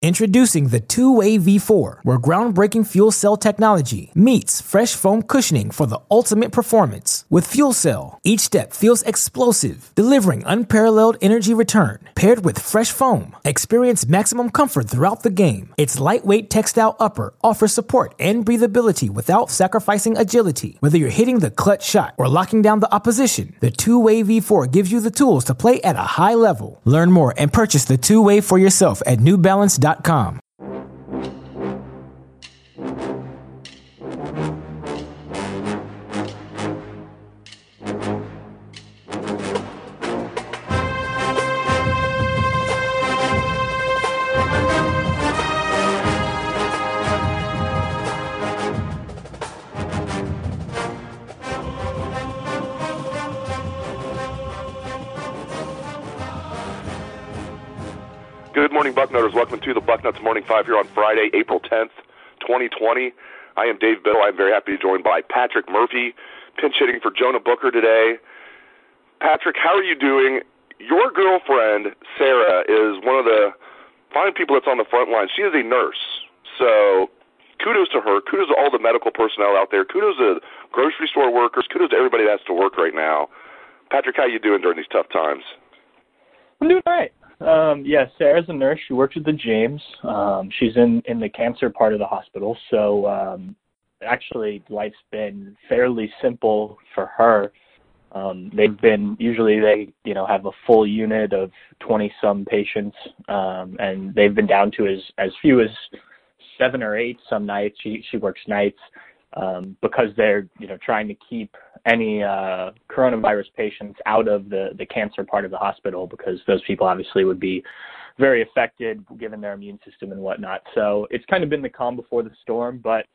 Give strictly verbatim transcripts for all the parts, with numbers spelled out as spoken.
Introducing the two-way V four, where groundbreaking fuel cell technology meets fresh foam cushioning for the ultimate performance. With Fuel Cell, each step feels explosive, delivering unparalleled energy return. Paired with fresh foam, experience maximum comfort throughout the game. Its lightweight textile upper offers support and breathability without sacrificing agility. Whether you're hitting the clutch shot or locking down the opposition, the two-way V four gives you the tools to play at a high level. Learn more and purchase the two-way for yourself at new balance dot com. Good morning, Bucknutters. Welcome to the Bucknuts Morning Five here on Friday, April tenth, twenty twenty. I am Dave Biddle. I'm very happy to be joined by Patrick Murphy, pinch hitting for Jonah Booker today. Patrick, how are you doing? Your girlfriend, Sarah, is one of the fine people that's on the front line. She is a nurse, so kudos to her. Kudos to all the medical personnel out there. Kudos to grocery store workers. Kudos to everybody that has to work right now. Patrick, how are you doing during these tough times? I'm doing all right. Um, yeah, Sarah's a nurse. She works with the James. Um, she's in, in the cancer part of the hospital. So um, actually, life's been fairly simple for her. Um, they've been, usually they, you know, have a full unit of twenty-some patients, um, and they've been down to as, as few as seven or eight some nights. She, she works nights um, because they're, you know, trying to keep any uh, coronavirus patients out of the, the cancer part of the hospital, because those people obviously would be very affected given their immune system and whatnot. So it's kind of been the calm before the storm, but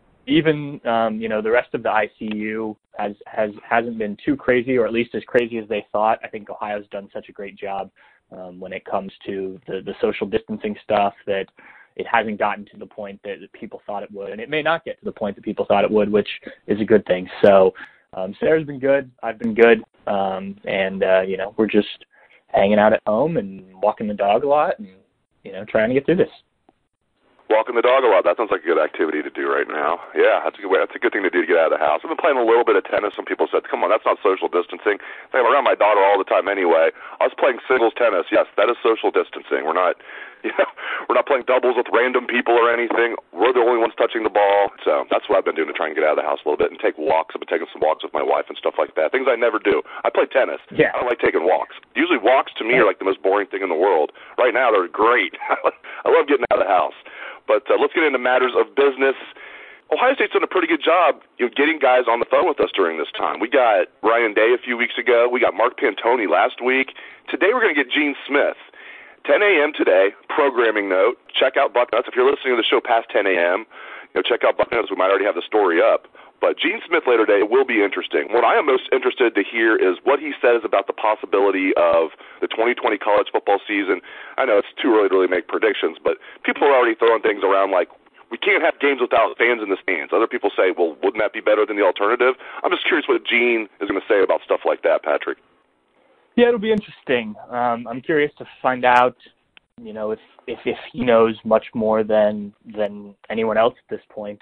even, um, you know, the rest of the I C U has, has, hasn't been too crazy, or at least as crazy as they thought. I think Ohio's done such a great job um, when it comes to the, the social distancing stuff that it hasn't gotten to the point that, that people thought it would. And it may not get to the point that people thought it would, which is a good thing. So Um, Sarah's been good. I've been good. Um, and, uh, you know, we're just hanging out at home and walking the dog a lot and, you know, trying to get through this. Walking the dog a lot. That sounds like a good activity to do right now. Yeah, that's a good way. That's a good thing to do to get out of the house. I've been playing a little bit of tennis. Some people said, come on, that's not social distancing. I'm around my daughter all the time anyway. I was playing singles tennis. Yes, that is social distancing. We're not, you know, we're not playing doubles with random people or anything. We're the only ones touching the ball. So that's what I've been doing to try and get out of the house a little bit and take walks. I've been taking some walks with my wife and stuff like that. Things I never do. I play tennis. Yeah. I don't like taking walks. Usually walks to me are like the most boring thing in the world. Right now they're great. I love getting out of the house. But uh, let's get into matters of business. Ohio State's done a pretty good job, you know, getting guys on the phone with us during this time. We got Ryan Day a few weeks ago. We got Mark Pantoni last week. Today we're going to get Gene Smith. ten a.m. today, programming note. Check out Bucknuts. If you're listening to the show past ten a.m., you know, check out Bucknuts. We might already have the story up. But Gene Smith later today will be interesting. What I am most interested to hear is what he says about the possibility of the twenty twenty college football season. I know it's too early to really make predictions, but people are already throwing things around like, we can't have games without fans in the stands. Other people say, well, wouldn't that be better than the alternative? I'm just curious what Gene is going to say about stuff like that, Patrick. Yeah, it'll be interesting. Um, I'm curious to find out, you know, if, if, if he knows much more than than anyone else at this point,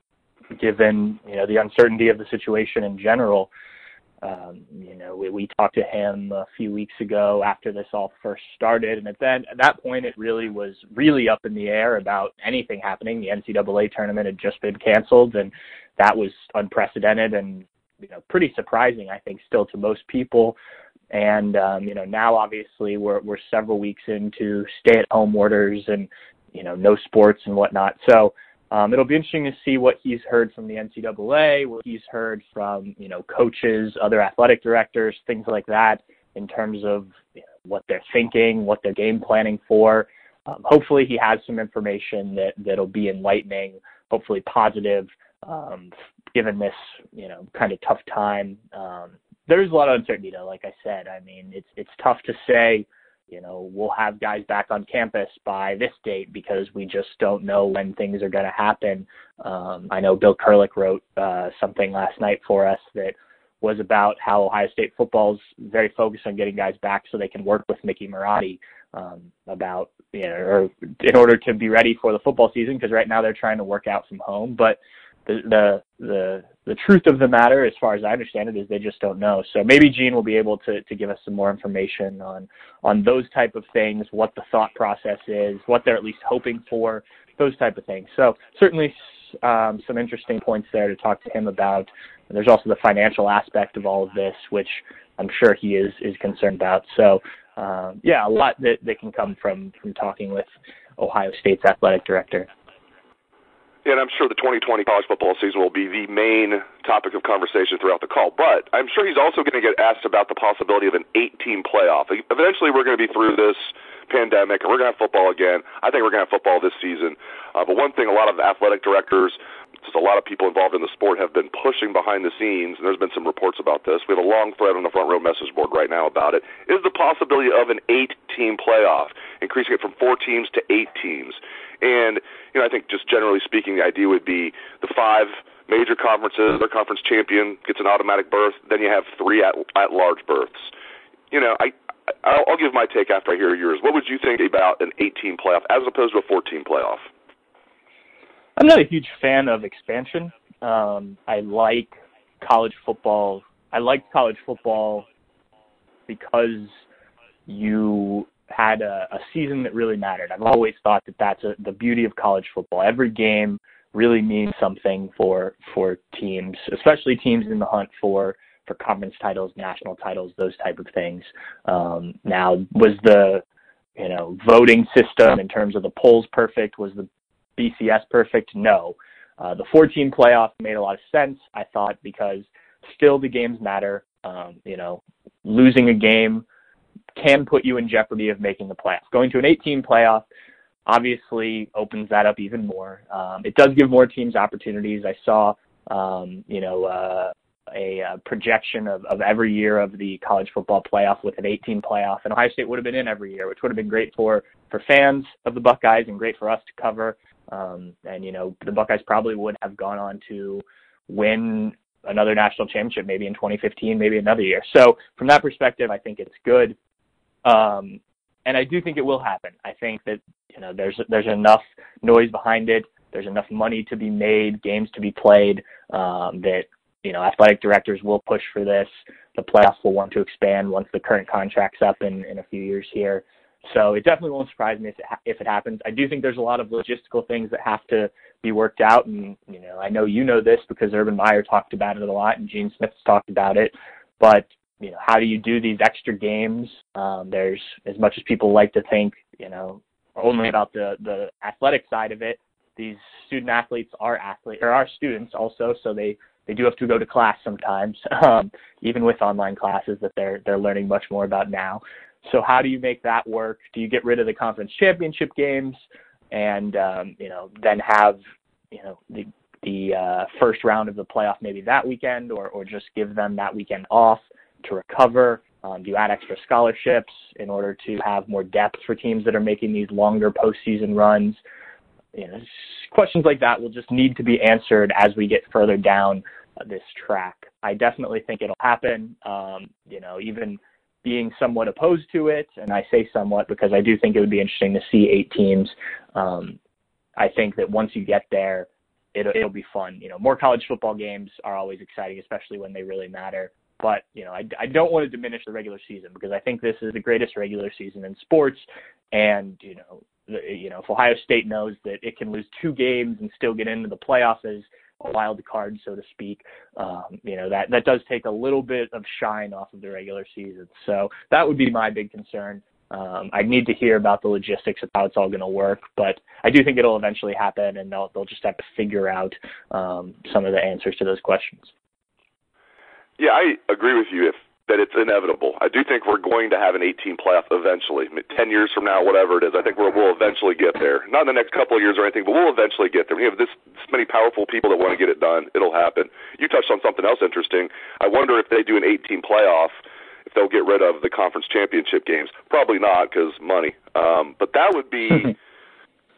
given, you know, the uncertainty of the situation in general. Um, you know, we, we talked to him a few weeks ago after this all first started, and at that, at that point it really was really up in the air about anything happening. The N C double A tournament had just been canceled, and that was unprecedented and, you know, pretty surprising, I think, still to most people. And, um, you know, now obviously we're, we're several weeks into stay-at-home orders and, you know, no sports and whatnot. So, Um, it'll be interesting to see what he's heard from the N C double A, what he's heard from, you know, coaches, other athletic directors, things like that, in terms of, you know, what they're thinking, what they're game planning for. Um, hopefully he has some information that, that'll be enlightening, hopefully positive, um, given this, you know, kind of tough time. Um, there's a lot of uncertainty, though, like I said. I mean, it's it's tough to say, you know, we'll have guys back on campus by this date because we just don't know when things are going to happen. Um, I know Bill Kurlick wrote uh, something last night for us that was about how Ohio State football's very focused on getting guys back so they can work with Mickey Marotti um, about, you know, or in order to be ready for the football season, because right now they're trying to work out from home. But the, the the the truth of the matter, as far as I understand it, is they just don't know. So maybe Gene will be able to, to give us some more information on on those type of things, what the thought process is, what they're at least hoping for, those type of things. So certainly um, some interesting points there to talk to him about. And there's also the financial aspect of all of this, which I'm sure he is is concerned about. So um, yeah, a lot that, that can come from from talking with Ohio State's athletic director. And I'm sure the twenty twenty college football season will be the main topic of conversation throughout the call. But I'm sure he's also going to get asked about the possibility of an eight-team playoff. Eventually, we're going to be through this pandemic, and we're going to have football again. I think we're going to have football this season. Uh, but one thing a lot of athletic directors, just a lot of people involved in the sport, have been pushing behind the scenes, and there's been some reports about this. We have a long thread on the Front Row message board right now about it, is the possibility of an eight-team playoff, increasing it from four teams to eight teams. And, you know, I think just generally speaking, the idea would be the five major conferences, their conference champion gets an automatic berth, then you have three at, at-large berths. You know, I, I'll, I'll give my take after I hear yours. What would you think about an eight-team playoff as opposed to a four-team playoff? I'm not a huge fan of expansion. Um, I like college football. I like college football because you had a, a season that really mattered. I've always thought that that's a, the beauty of college football. Every game really means something for for teams, especially teams in the hunt for, for conference titles, national titles, those type of things. Um, now, was the you know voting system in terms of the polls perfect? Was the B C S perfect? No. Uh, the four-team playoff made a lot of sense, I thought, because still the games matter. Um, you know, losing a game can put you in jeopardy of making the playoff. Going to an eight-team playoff obviously opens that up even more. Um, it does give more teams opportunities. I saw, um, you know, uh, a, a projection of, of every year of the college football playoff with an eight-team playoff, and Ohio State would have been in every year, which would have been great for, for fans of the Buckeyes and great for us to cover. Um, and, you know, the Buckeyes probably would have gone on to win another national championship, maybe in twenty fifteen, maybe another year. So from that perspective, I think it's good. Um, and I do think it will happen. I think that, you know, there's, there's enough noise behind it. There's enough money to be made, games to be played, um, that, you know, athletic directors will push for this. The playoffs will want to expand once the current contract's up in, in a few years here. So it definitely won't surprise me if it, ha- if it happens. I do think there's a lot of logistical things that have to be worked out. And, you know, I know you know this because Urban Meyer talked about it a lot and Gene Smith's talked about it. But, you know, how do you do these extra games? Um, there's, as much as people like to think, you know, only about the, the athletic side of it, these student athletes are athletes or are students also. So they, they do have to go to class sometimes, um, even with online classes that they're, they're learning much more about now. So how do you make that work? Do you get rid of the conference championship games and, um, you know, then have, you know, the the uh, first round of the playoff maybe that weekend or, or just give them that weekend off to recover? Um, do you add extra scholarships in order to have more depth for teams that are making these longer postseason runs? You know, questions like that will just need to be answered as we get further down uh, this track. I definitely think it'll happen, um, you know, even – being somewhat opposed to it, and I say somewhat because I do think it would be interesting to see eight teams. Um, I think that once you get there, it'll, it'll be fun. You know, more college football games are always exciting, especially when they really matter. But, you know, I, I don't want to diminish the regular season because I think this is the greatest regular season in sports. And, you know, the, you know, if Ohio State knows that it can lose two games and still get into the playoffs as a wild card, so to speak, um, you know, that, that does take a little bit of shine off of the regular season. So that would be my big concern. Um, I need to hear about the logistics of how it's all going to work, but I do think it'll eventually happen, and they'll, they'll just have to figure out um, some of the answers to those questions. Yeah, I agree with you if that it's inevitable. I do think we're going to have an eight-team playoff eventually. Ten years from now, whatever it is, I think we'll, we'll eventually get there. Not in the next couple of years or anything, but we'll eventually get there. We have this, this many powerful people that want to get it done. It'll happen. You touched on something else interesting. I wonder if they do an eight-team playoff, if they'll get rid of the conference championship games. Probably not because money. Um, but that would be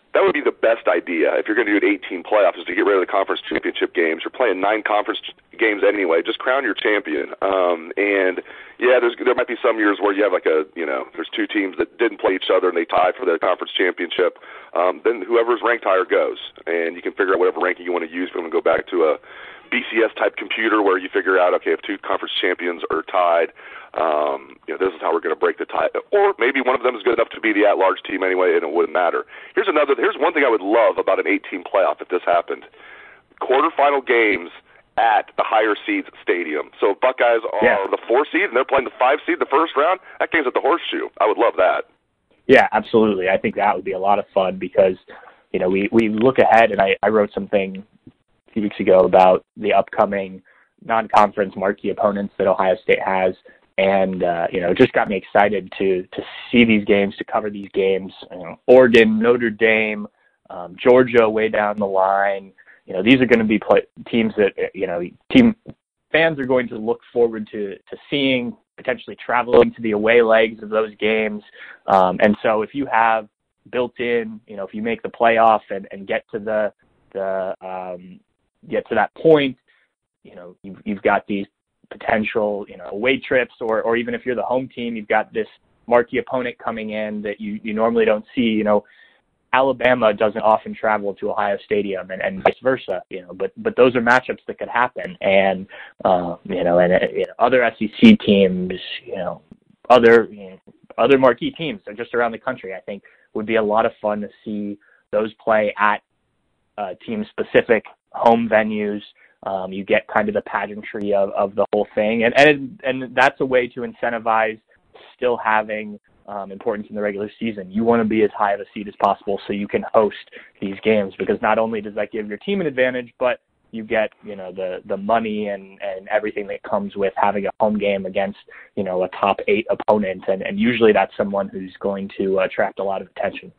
That would be the best idea if you're going to do an eighteen playoffs, is to get rid of the conference championship games. You're playing nine conference games anyway. Just crown your champion. Um, and yeah, there's there might be some years where you have like a you know there's two teams that didn't play each other and they tie for their conference championship. Um, then whoever's ranked higher goes, and you can figure out whatever ranking you want to use. If you want to go back to a B C S type computer where you figure out, okay, if two conference champions are tied, um, you know, this is how we're going to break the tie. Or maybe one of them is good enough to be the at-large team anyway, and it wouldn't matter. Here's another. Here's one thing I would love about an eight-team playoff if this happened: quarterfinal games at the higher seeds stadium. So if Buckeyes are yeah. the four seed and they're playing the five seed the first round, that game's at the Horseshoe. I would love that. Yeah, absolutely. I think that would be a lot of fun because, you know, we, we look ahead, and I, I wrote something a few weeks ago about the upcoming non-conference marquee opponents that Ohio State has. And, uh, you know, it just got me excited to to see these games, to cover these games. You know, Oregon, Notre Dame, um, Georgia way down the line. You know, these are going to be play- teams that, you know, team fans are going to look forward to, to seeing, potentially traveling to the away legs of those games. Um, and so if you have built in, you know, if you make the playoff and, and get to the, the um, get to that point, you know, you've, you've got these potential, you know, away trips, or, or even if you're the home team, you've got this marquee opponent coming in that you, you normally don't see. You know, Alabama doesn't often travel to Ohio Stadium, and, and vice versa, you know, but, but those are matchups that could happen. And, uh, you know, and, you know, other S E C teams, you know, other, you know, other marquee teams just around the country, I think would be a lot of fun to see those play at uh, team-specific home venues. Um, you get kind of the pageantry of, of the whole thing. And, and, and that's a way to incentivize still having um, importance in the regular season. You want to be as high of a seed as possible so you can host these games, because not only does that give your team an advantage, but you get, you know, the, the money and, and everything that comes with having a home game against, you know, a top eight opponent. And, and usually that's someone who's going to attract a lot of attention.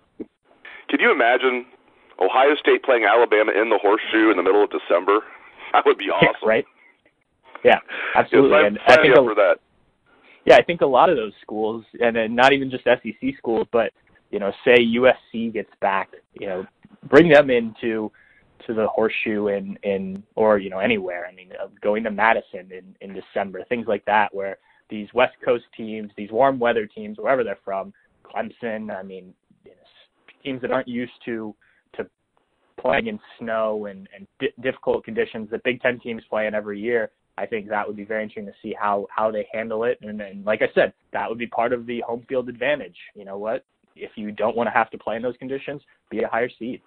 Can you imagine Ohio State playing Alabama in the Horseshoe in the middle of December? That would be awesome. Yeah, right? Yeah, absolutely. Yeah, and I think a, a, for that. Yeah, I think a lot of those schools, and then not even just S E C schools, but, you know, say U S C gets back, you know, bring them into to the Horseshoe in, in or, you know, anywhere. I mean, uh, going to Madison in, in December, things like that, where these West Coast teams, these warm weather teams, wherever they're from, Clemson, I mean, you know, teams that aren't used to to playing in snow and, and di- difficult conditions that Big Ten teams play in every year, I think that would be very interesting to see how, how they handle it. And then, like I said, that would be part of the home field advantage. You know what? If you don't want to have to play in those conditions, be a higher seed.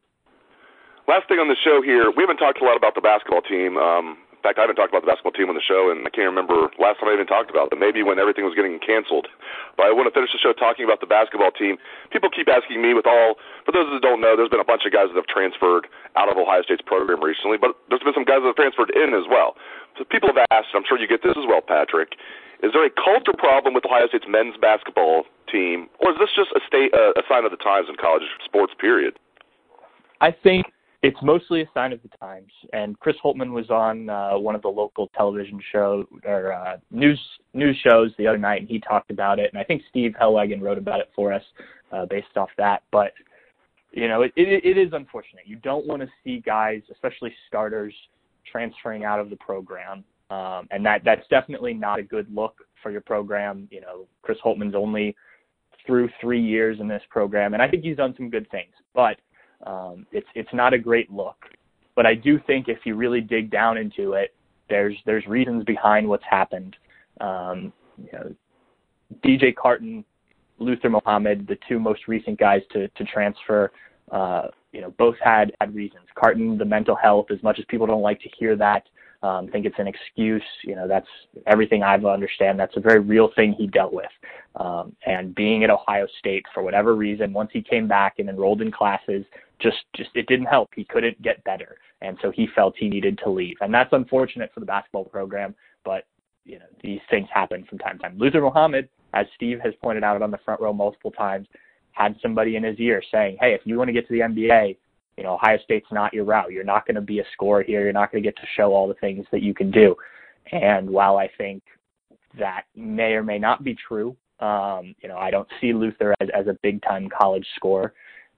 Last thing on the show here, we haven't talked a lot about the basketball team. Um, in fact, I haven't talked about the basketball team on the show, and I can't remember last time I even talked about them, maybe when everything was getting canceled. But I want to finish the show talking about the basketball team. People keep asking me, with all, for those that don't know, there's been a bunch of guys that have transferred out of Ohio State's program recently, but there's been some guys that have transferred in as well. So people have asked, I'm sure you get this as well, Patrick, is there a culture problem with Ohio State's men's basketball team, or is this just a, state, uh, a sign of the times in college sports, period? I think it's mostly a sign of the times. And Chris Holtmann was on uh, one of the local television show or uh, news news shows the other night, and he talked about it. And I think Steve Helwagen wrote about it for us uh, based off that. But, you know, it, it, it is unfortunate. You don't want to see guys, especially starters, transferring out of the program. Um, and that that's definitely not a good look for your program. You know, Chris Holtmann's only through three years in this program, and I think he's done some good things. But Um, it's it's not a great look, but I do think if you really dig down into it, there's there's reasons behind what's happened. Um, you know, D J Carton, Luther Muhammad, the two most recent guys to to transfer, uh, you know, both had had reasons. Carton, the mental health, as much as people don't like to hear that, um, think it's an excuse. You know, that's everything I've understand. That's a very real thing he dealt with. Um, and being at Ohio State for whatever reason, once he came back and enrolled in classes, just, just it didn't help. He couldn't get better. And so he felt he needed to leave. And that's unfortunate for the basketball program, but you know, these things happen from time to time. Luther Muhammad, as Steve has pointed out on the front row multiple times, had somebody in his ear saying, hey, if you want to get to the N B A, you know, Ohio State's not your route. You're not going to be a scorer here. You're not going to get to show all the things that you can do. And while I think that may or may not be true, um, you know, I don't see Luther as, as a big-time college scorer.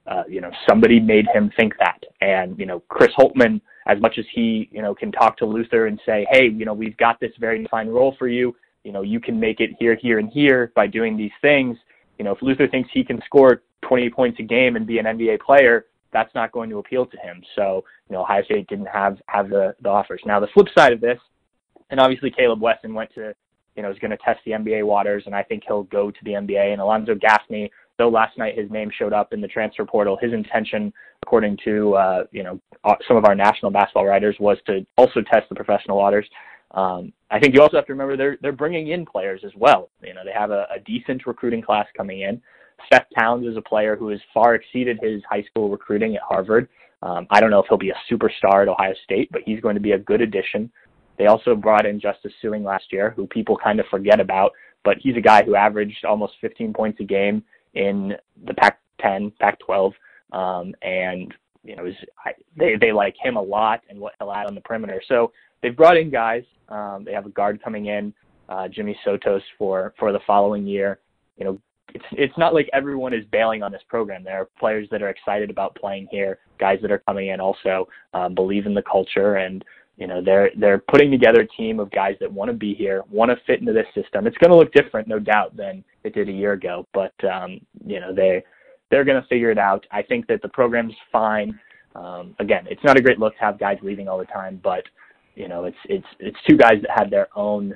uh, you know, somebody made him think that. And, you know, Chris Holtmann, as much as he, you know, can talk to Luther and say, hey, you know, we've got this very defined role for you. You know, you can make it here, here, and here by doing these things. You know, if Luther thinks he can score twenty points a game and be an N B A player, that's not going to appeal to him. So, you know, Ohio State didn't have, have the, the offers. Now, the flip side of this, and obviously Caleb Wesson went to, you know, is going to test the N B A waters, and I think he'll go to the N B A. And Alonzo Gaffney, though last night his name showed up in the transfer portal, his intention, according to, uh, you know, some of our national basketball writers, was to also test the professional waters. Um, I think you also have to remember they're they're bringing in players as well. You know, they have a, a decent recruiting class coming in. Seth Towns is a player who has far exceeded his high school recruiting at Harvard. Um, I don't know if he'll be a superstar at Ohio State, but he's going to be a good addition. They also brought in Justice Sueing last year, who people kind of forget about, but he's a guy who averaged almost fifteen points a game in the Pac ten, Pac twelve, um, and you know, was, I, they they like him a lot and what he'll add on the perimeter. So they've brought in guys. Um, they have a guard coming in, uh, Jimmy Sotos for, for the following year. You know, it's it's not like everyone is bailing on this program. There are players that are excited about playing here, guys that are coming in also uh, believe in the culture, and you know they're they're putting together a team of guys that want to be here, want to fit into this system. It's going to look different, no doubt, than it did a year ago, but um, you know they they're going to figure it out. I think that the program's fine. Um, again, it's not a great look to have guys leaving all the time, but you know, it's it's it's two guys that had their own,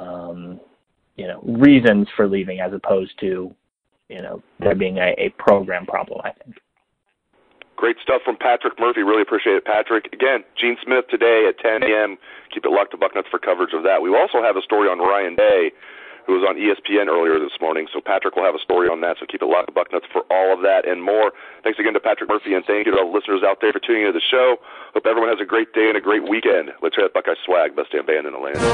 um, you know, reasons for leaving, as opposed to, you know, there being a, a program problem, I think. Great stuff from Patrick Murphy. Really appreciate it, Patrick. Again, Gene Smith today at ten a.m. Keep it locked to Bucknuts for coverage of that. We also have a story on Ryan Day, who was on E S P N earlier this morning. So Patrick will have a story on that. So keep it locked to Bucknuts for all of that and more. Thanks again to Patrick Murphy, and thank you to all the listeners out there for tuning into the show. Hope everyone has a great day and a great weekend. Let's hear that Buckeye swag. Best damn band in the land.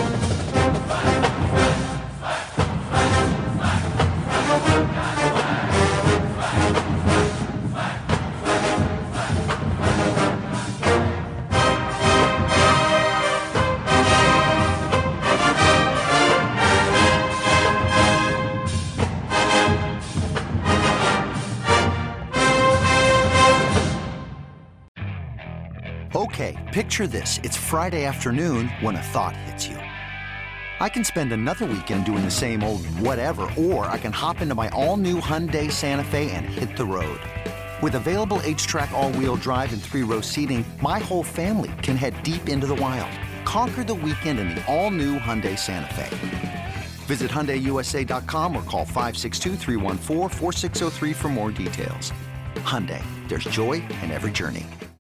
Okay, picture this. It's Friday afternoon when a thought hits you. I can spend another weekend doing the same old whatever, or I can hop into my all-new Hyundai Santa Fe and hit the road. With available H-Track all-wheel drive and three-row seating, my whole family can head deep into the wild. Conquer the weekend in the all-new Hyundai Santa Fe. Visit Hyundai U S A dot com or call five six two, three one four, four six zero three for more details. Hyundai, there's joy in every journey.